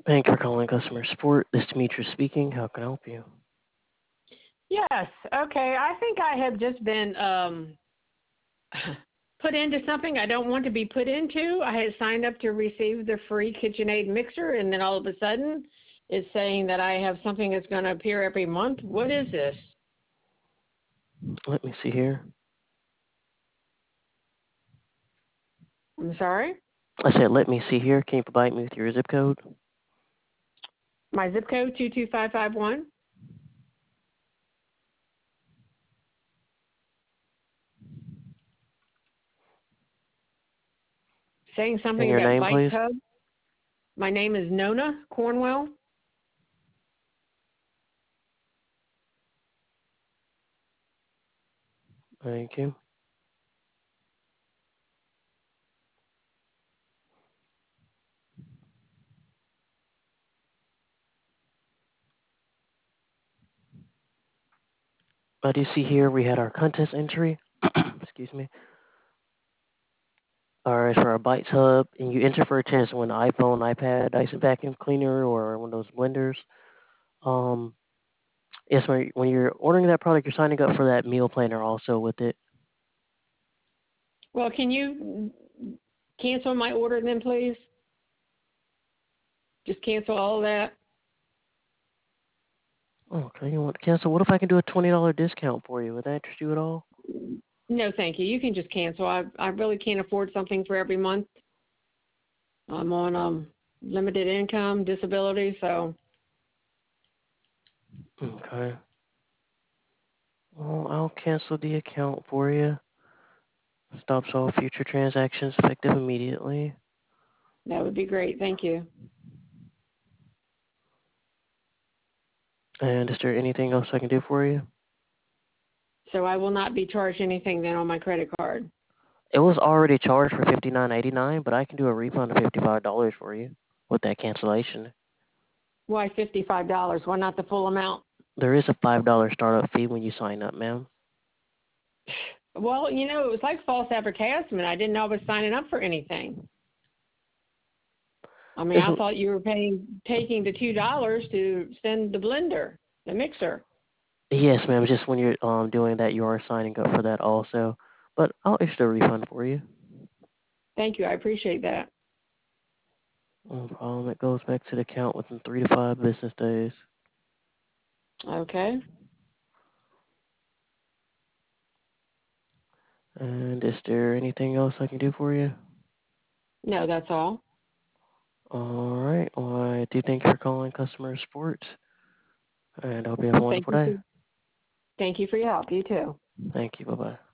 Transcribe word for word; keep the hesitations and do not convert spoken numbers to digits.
Thank you for calling customer support. This is Demetrius speaking. How can I help you? Yes. Okay. I think I have just been um, put into something I don't want to be put into. I had signed up to receive the free KitchenAid mixer, and then all of a sudden it's saying that I have something that's going to appear every month. What is this? Let me see here. I'm sorry? I said, let me see here. Can you provide me with your zip code? My zip code, two two five five one. Saying And something your about name, Bite please? Hub. My name is Nona Cornwell. Thank you. I do see here we had our contest entry. Excuse me. All right, for our Bites Hub, and you enter for a chance to win an iPhone, iPad, Dyson vacuum cleaner, or one of those blenders. Um, yes, when when you're ordering that product, you're signing up for that meal planner also with it. Well, can you cancel my order then, please? Just cancel all of that. Okay, you want to cancel? What if I can do a twenty dollars discount for you? Would that interest you at all? No, thank you. You can just cancel. I I really can't afford something for every month. I'm on um limited income, disability, so Okay. Well, I'll cancel the account for you. Stops all future transactions effective immediately. that would be great. Thank you. And is there anything else I can do for you? So I will not be charged anything then on my credit card. It was already charged for fifty-nine eighty-nine, but I can do a refund of fifty-five dollars for you with that cancellation. Why fifty-five dollars? Why not the full amount? There is a five dollars startup fee when you sign up, ma'am. Well, you know, it was like false advertisement. I didn't know I was signing up for anything. I mean, It's, I thought you were paying taking the two dollars to send the blender, the mixer. yes, ma'am. Just when you're um doing that, you are signing up for that also. But I'll issue a refund for you. Thank you. I appreciate that. No problem. It goes back to the account within three to five business days. Okay. And is there anything else I can do for you? No, that's all. All right. Well, I do thank you for calling customer support, and I hope you have a Thank wonderful you day. for thank you for your help. You too. Thank you. Bye bye.